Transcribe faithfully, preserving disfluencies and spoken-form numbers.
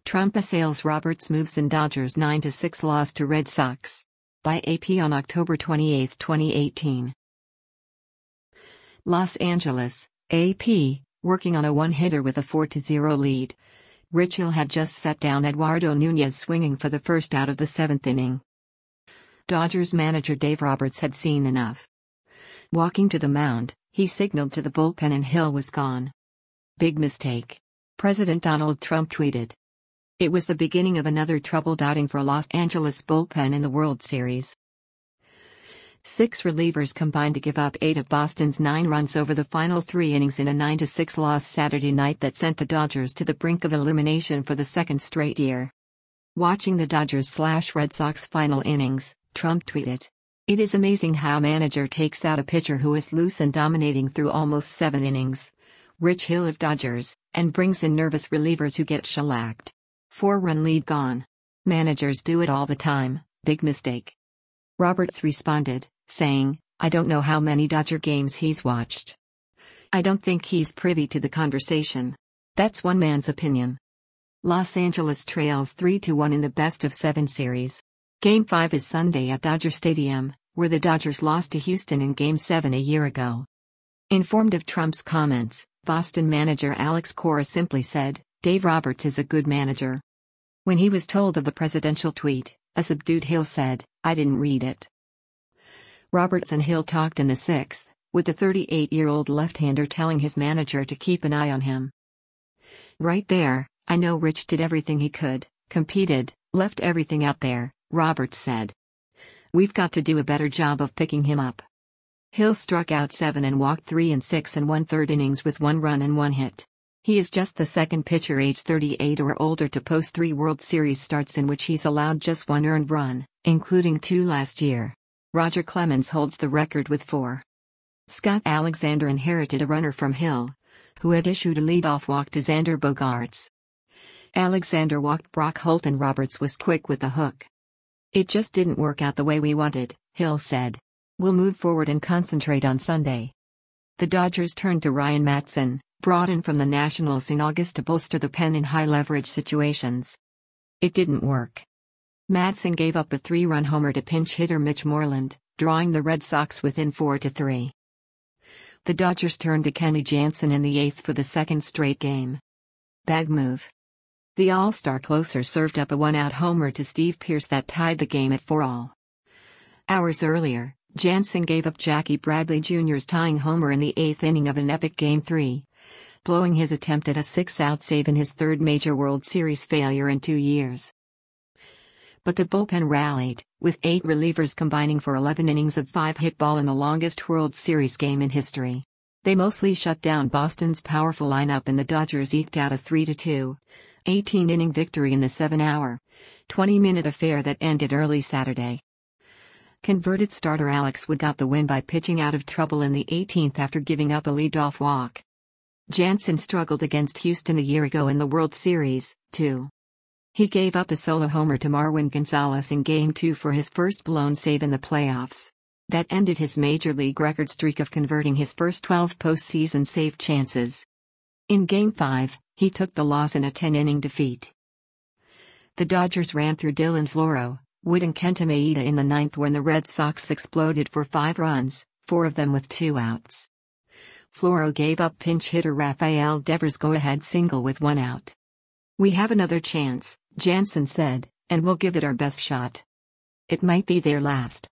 Trump assails Roberts moves in Dodgers nine to six loss to Red Sox. By A P on October twenty-eighth, twenty eighteen. Los Angeles, A P, working on a one-hitter with a four to zero lead. Rich Hill had just set down Eduardo Nunez swinging for the first out of the seventh inning. Dodgers manager Dave Roberts had seen enough. Walking to the mound, he signaled to the bullpen and Hill was gone. Big mistake. President Donald Trump tweeted. It was the beginning of another troubled outing for Los Angeles bullpen in the World Series. Six relievers combined to give up eight of Boston's nine runs over the final three innings in a nine to six loss Saturday night that sent the Dodgers to the brink of elimination for the second straight year. Watching the Dodgers-Red Sox final innings, Trump tweeted, "It is amazing how manager takes out a pitcher who is loose and dominating through almost seven innings. Rich Hill of Dodgers, and brings in nervous relievers who get shellacked. Four-run lead gone. Managers do it all the time, big mistake." Roberts responded, saying, "I don't know how many Dodger games he's watched. I don't think he's privy to the conversation. That's one man's opinion." Los Angeles trails three to one in the best of seven series. Game five is Sunday at Dodger Stadium, where the Dodgers lost to Houston in Game seven a year ago. Informed of Trump's comments, Boston manager Alex Cora simply said, "Dave Roberts is a good manager." When he was told of the presidential tweet, a subdued Hill said, "I didn't read it." Roberts and Hill talked in the sixth, with the thirty-eight-year-old left-hander telling his manager to keep an eye on him. "Right there, I know Rich did everything he could, competed, left everything out there," Roberts said. "We've got to do a better job of picking him up." Hill struck out seven and walked three and six and one-third innings with one run and one hit. He is just the second pitcher aged thirty-eight or older to post three World Series starts in which he's allowed just one earned run, including two last year. Roger Clemens holds the record with four. Scott Alexander inherited a runner from Hill, who had issued a leadoff walk to Xander Bogaerts. Alexander walked Brock Holt and Roberts was quick with the hook. "It just didn't work out the way we wanted," Hill said. "We'll move forward and concentrate on Sunday." The Dodgers turned to Ryan Madson, brought in from the Nationals in August to bolster the pen in high-leverage situations. It didn't work. Madson gave up a three-run homer to pinch hitter Mitch Moreland, drawing the Red Sox within four to three. The Dodgers turned to Kenny Jansen in the eighth for the second straight game. Bad move. The All-Star closer served up a one-out homer to Steve Pearce that tied the game at four all. Hours earlier, Jansen gave up Jackie Bradley Junior's tying homer in the eighth inning of an epic Game three. Blowing his attempt at a six-out save in his third major World Series failure in two years. But the bullpen rallied, with eight relievers combining for eleven innings of five-hit ball in the longest World Series game in history. They mostly shut down Boston's powerful lineup and the Dodgers eked out a three to two, eighteen-inning victory in the seven-hour, twenty-minute affair that ended early Saturday. Converted starter Alex Wood got the win by pitching out of trouble in the eighteenth after giving up a leadoff walk. Jansen struggled against Houston a year ago in the World Series, too. He gave up a solo homer to Marwin Gonzalez in Game two for his first blown save in the playoffs. That ended his major league record streak of converting his first twelve postseason save chances. In Game five, he took the loss in a ten-inning defeat. The Dodgers ran through Dylan Floro, Wood and Kenta Maeda in the ninth when the Red Sox exploded for five runs, four of them with two outs. Floro gave up pinch hitter Rafael Devers' go-ahead single with one out. "We have another chance," Jansen said, "and we'll give it our best shot. It might be their last."